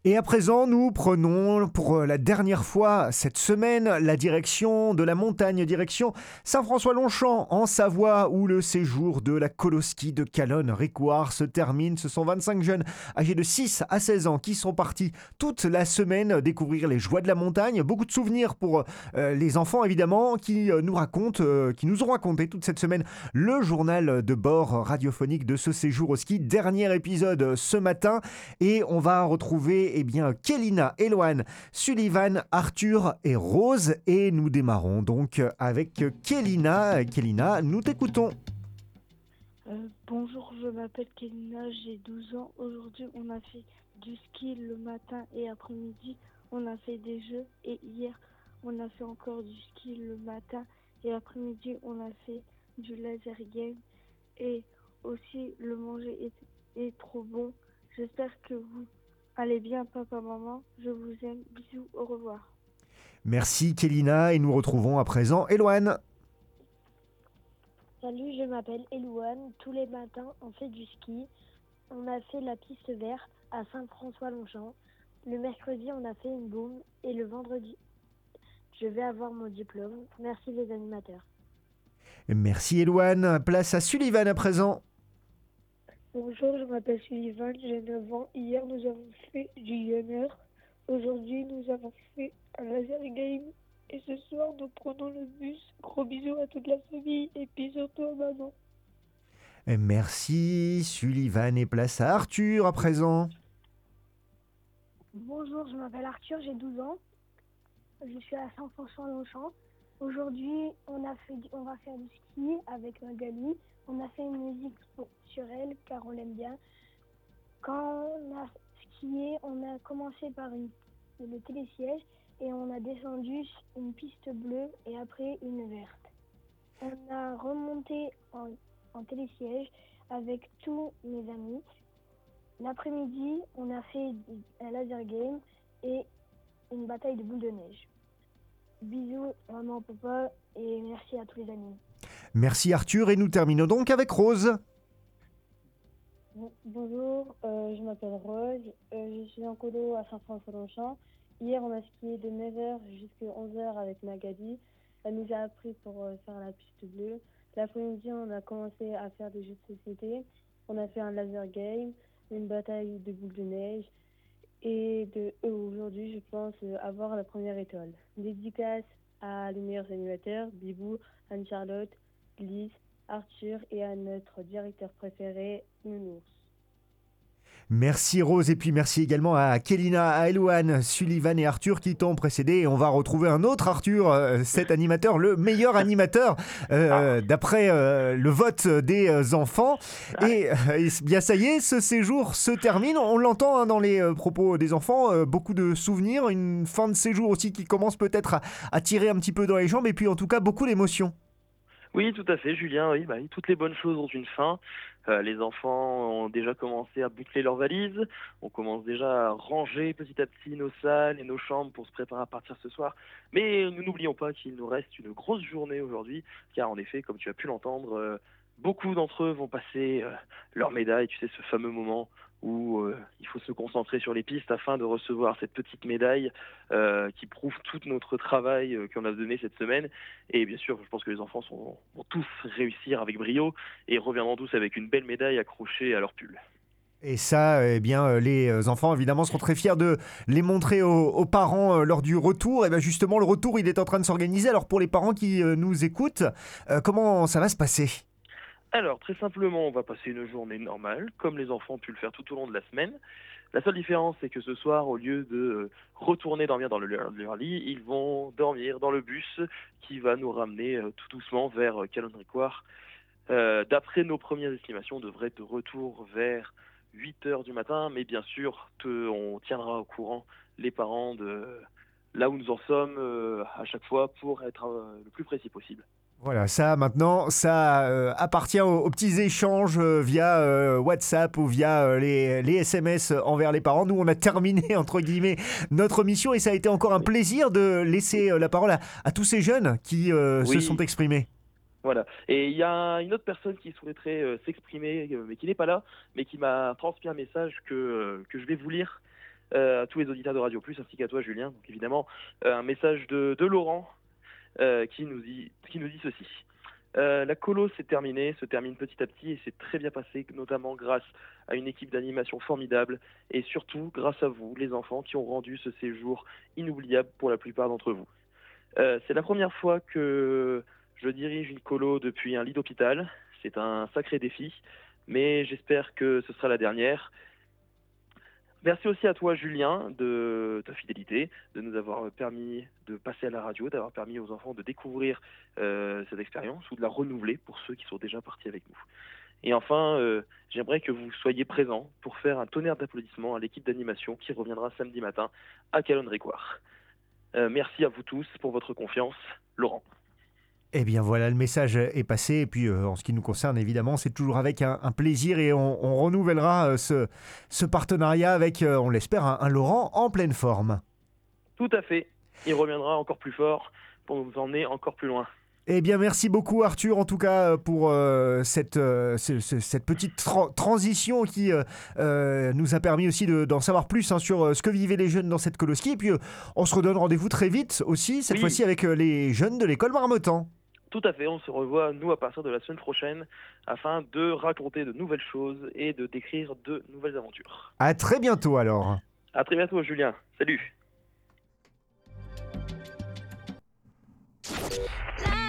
Et à présent, nous prenons pour la dernière fois cette semaine la direction de la montagne, direction Saint-François-Longchamp en Savoie, où le séjour de la Coloski de Calonne-Récoire se termine. Ce sont 25 jeunes âgés de 6 à 16 ans qui sont partis toute la semaine découvrir les joies de la montagne. Beaucoup de souvenirs pour les enfants évidemment qui nous ont raconté toute cette semaine le journal de bord radiophonique de ce séjour au ski. Dernier épisode ce matin et on va retrouver Kélina, Eloane, Sullivan, Arthur et Rose. Et nous démarrons donc avec Kélina. Kélina, nous t'écoutons. Bonjour, je m'appelle Kélina, j'ai 12 ans. Aujourd'hui, on a fait du ski le matin et après-midi. On a fait des jeux et hier, on a fait encore du ski le matin et après-midi, on a fait du laser game. Et aussi, le manger est trop bon. J'espère que vous allez bien, papa, maman. Je vous aime. Bisous, au revoir. Merci Kélina et nous retrouvons à présent Eloane. Salut, je m'appelle Elouane. Tous les matins, on fait du ski. On a fait la piste verte à Saint-François-Longchamp. Le mercredi, on a fait une boum. Et le vendredi, je vais avoir mon diplôme. Merci les animateurs. Merci Eloane. Place à Sullivan à présent. Bonjour, je m'appelle Sullivan, j'ai 9 ans. Hier, nous avons fait du yammer. Aujourd'hui, nous avons fait un laser game. Et ce soir, nous prenons le bus. Gros bisous à toute la famille et puis surtout à maman. Merci Sullivan et place à Arthur à présent. Bonjour, je m'appelle Arthur, j'ai 12 ans. Je suis à Saint-François-Longchamp. Aujourd'hui, on va faire du ski avec Magali. On a fait une musique sur elle car on l'aime bien. Quand on a skié, on a commencé par le télésiège et on a descendu une piste bleue et après une verte. On a remonté en télésiège avec tous mes amis. L'après-midi, on a fait un laser game et une bataille de boules de neige. Bisous maman, papa et merci à tous les amis. Merci Arthur et nous terminons donc avec Rose. Bonjour, je m'appelle Rose, je suis en colo à Saint-François-Longchamp. Hier, on a skié de 9h jusqu'à 11h avec Magali. Elle nous a appris pour faire la piste bleue. L'après-midi, on a commencé à faire des jeux de société. On a fait un laser game, une bataille de boules de neige. Et aujourd'hui, je pense avoir la première étoile. Dédicace à les meilleurs animateurs, Bibou, Anne-Charlotte, Lise, Arthur et à notre directeur préféré, Nounours. Merci Rose et puis merci également à Kélina, à Elouane, Sullivan et Arthur qui t'ont précédé. Et on va retrouver un autre Arthur, cet animateur, le meilleur animateur d'après le vote des enfants. Et bien ça y est, ce séjour se termine. On l'entend dans les propos des enfants, beaucoup de souvenirs, une fin de séjour aussi qui commence peut-être à tirer un petit peu dans les jambes et puis en tout cas beaucoup d'émotions. Oui, tout à fait, Julien. Oui, toutes les bonnes choses ont une fin. Les enfants ont déjà commencé à boucler leurs valises. On commence déjà à ranger petit à petit nos salles et nos chambres pour se préparer à partir ce soir. Mais nous n'oublions pas qu'il nous reste une grosse journée aujourd'hui, car en effet, comme tu as pu l'entendre, beaucoup d'entre eux vont passer leur médaille. Tu sais, ce fameux moment où il faut se concentrer sur les pistes afin de recevoir cette petite médaille qui prouve tout notre travail qu'on a donné cette semaine. Et bien sûr, je pense que les enfants vont tous réussir avec brio et reviendront tous avec une belle médaille accrochée à leur pull. Et ça, les enfants, évidemment, seront très fiers de les montrer aux parents lors du retour. Et bien justement, le retour, il est en train de s'organiser. Alors, pour les parents qui nous écoutent, comment ça va se passer ? Alors, très simplement, on va passer une journée normale, comme les enfants ont pu le faire tout au long de la semaine. La seule différence, c'est que ce soir, au lieu de retourner dormir dans leur lit, ils vont dormir dans le bus qui va nous ramener tout doucement vers Calonne-Récoire. D'après nos premières estimations, on devrait être de retour vers 8h du matin, mais bien sûr, on tiendra au courant les parents de là où nous en sommes à chaque fois pour être le plus précis possible. Voilà, ça maintenant, ça appartient aux petits échanges via WhatsApp ou via les SMS envers les parents. Nous, on a terminé, entre guillemets, notre mission et ça a été encore un plaisir de laisser la parole à tous ces jeunes qui se sont exprimés. Voilà. Et il y a une autre personne qui souhaiterait s'exprimer, mais qui n'est pas là, mais qui m'a transmis un message que je vais vous lire. à tous les auditeurs de Radio Plus ainsi qu'à toi Julien. Donc évidemment un message de Laurent qui nous dit ceci. La colo se termine petit à petit et c'est très bien passé, notamment grâce à une équipe d'animation formidable et surtout grâce à vous, les enfants, qui ont rendu ce séjour inoubliable pour la plupart d'entre vous. C'est la première fois que je dirige une colo depuis un lit d'hôpital. C'est un sacré défi, mais j'espère que ce sera la dernière. Merci aussi à toi, Julien, de ta fidélité, de nous avoir permis de passer à la radio, d'avoir permis aux enfants de découvrir cette expérience ou de la renouveler pour ceux qui sont déjà partis avec nous. Et enfin, j'aimerais que vous soyez présents pour faire un tonnerre d'applaudissements à l'équipe d'animation qui reviendra samedi matin à Calonne-Récoire. Merci à vous tous pour votre confiance. Laurent. Eh bien voilà, le message est passé. Et puis en ce qui nous concerne, évidemment, c'est toujours avec un plaisir et on renouvellera ce partenariat avec, on l'espère, un Laurent en pleine forme. Tout à fait. Il reviendra encore plus fort pour nous emmener encore plus loin. Eh bien, merci beaucoup Arthur, en tout cas, pour cette petite transition qui nous a permis aussi d'en savoir plus sur ce que vivaient les jeunes dans cette coloski. Et puis, on se redonne rendez-vous très vite aussi, cette fois-ci avec les jeunes de l'école Marmottan. Tout à fait, on se revoit, nous, à partir de la semaine prochaine, afin de raconter de nouvelles choses et de décrire de nouvelles aventures. À très bientôt, alors. À très bientôt, Julien. Salut.